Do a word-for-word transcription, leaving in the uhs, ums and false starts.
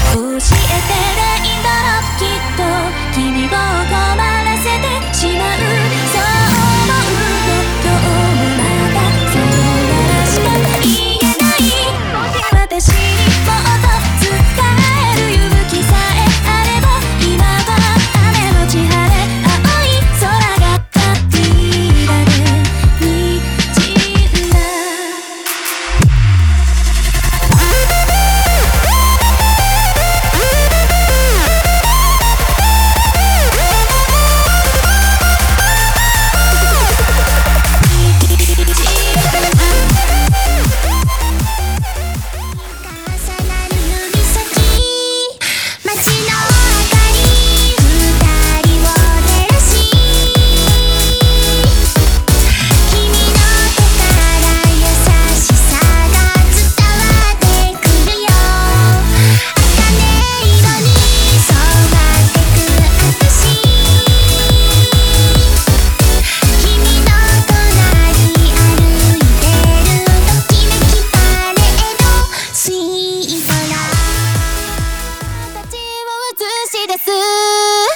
教えてないんだろきっと君を困らせてしまう。そう思うと今日もまたさよならしか言えない。私にもっと使える勇気さえあれば今は雨のち晴れ青い空が涙でにじんだ。形を映し出す